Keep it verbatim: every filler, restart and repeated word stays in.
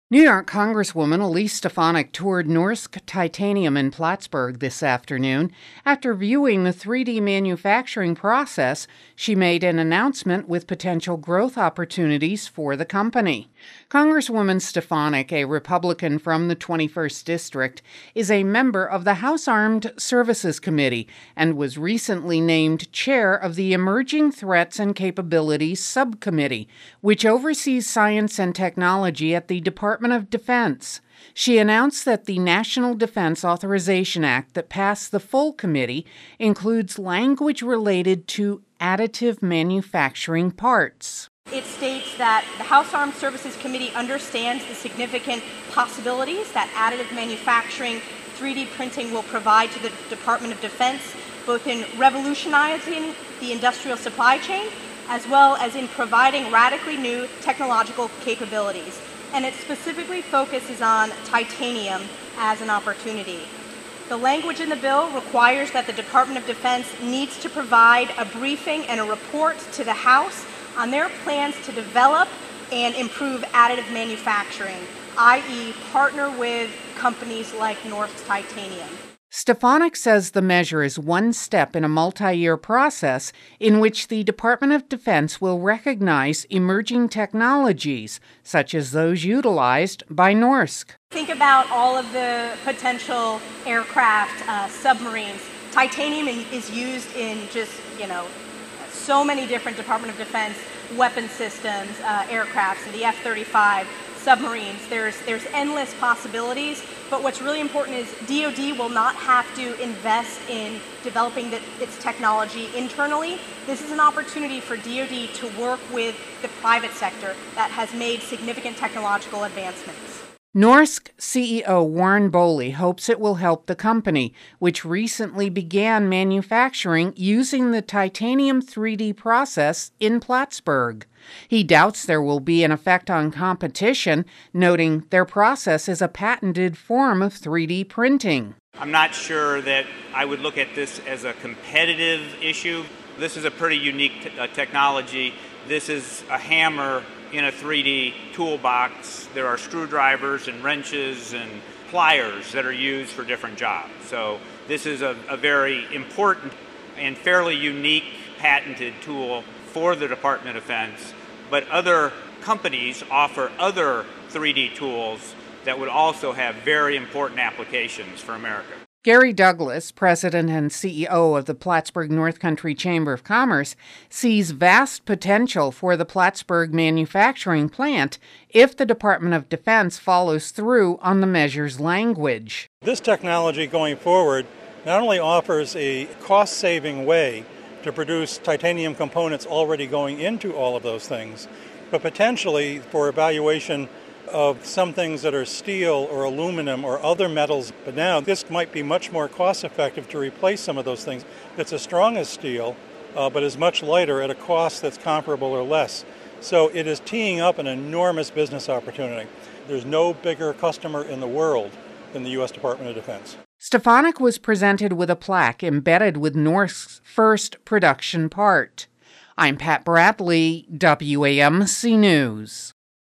New York Congresswoman Elise Stefanik toured Norsk Titanium in Plattsburgh this afternoon. After viewing the three D manufacturing process, she made an announcement with potential growth opportunities for the company. Congresswoman Stefanik, a Republican from the twenty-first District, is a member of the House Armed Services Committee and was recently named chair of the Emerging Threats and Capabilities Subcommittee, which oversees science and technology at the Department of Defense. She announced that the National Defense Authorization Act that passed the full committee includes language related to additive manufacturing parts. It states that the House Armed Services Committee understands the significant possibilities that additive manufacturing, three D printing will provide to the Department of Defense, both in revolutionizing the industrial supply chain as well as in providing radically new technological capabilities. And it specifically focuses on titanium as an opportunity. The language in the bill requires that the Department of Defense needs to provide a briefing and a report to the House on their plans to develop and improve additive manufacturing, that is partner with companies like Norsk Titanium. Stefanik says the measure is one step in a multi-year process in which the Department of Defense will recognize emerging technologies, such as those utilized by Norsk. Think about all of the potential aircraft, uh, submarines. Titanium is used in just, you know, so many different Department of Defense weapon systems, uh, aircrafts, and the F thirty-five, submarines. There's, there's endless possibilities, but what's really important is D O D will not have to invest in developing the, its technology internally. This is an opportunity for D O D to work with the private sector that has made significant technological advancements. Norsk C E O Warren Boley hopes it will help the company, which recently began manufacturing using the titanium three D process in Plattsburgh. He doubts there will be an effect on competition, noting their process is a patented form of three D printing. I'm not sure that I would look at this as a competitive issue. This is a pretty unique t- uh, technology. This is a hammer in a three D toolbox. There are screwdrivers and wrenches and pliers that are used for different jobs. So this is a, a very important and fairly unique patented tool for the Department of Defense, but other companies offer other three D tools that would also have very important applications for America. Gary Douglas, president and C E O of the Plattsburgh North Country Chamber of Commerce, sees vast potential for the Plattsburgh manufacturing plant if the Department of Defense follows through on the measure's language. This technology going forward not only offers a cost-saving way to produce titanium components already going into all of those things, but potentially for evaluation of some things that are steel or aluminum or other metals. But now this might be much more cost-effective to replace some of those things that's as strong as steel, uh, but is much lighter at a cost that's comparable or less. So it is teeing up an enormous business opportunity. There's no bigger customer in the world than the U S Department of Defense. Stefanik was presented with a plaque embedded with Norsk's first production part. I'm Pat Bradley, W A M C News.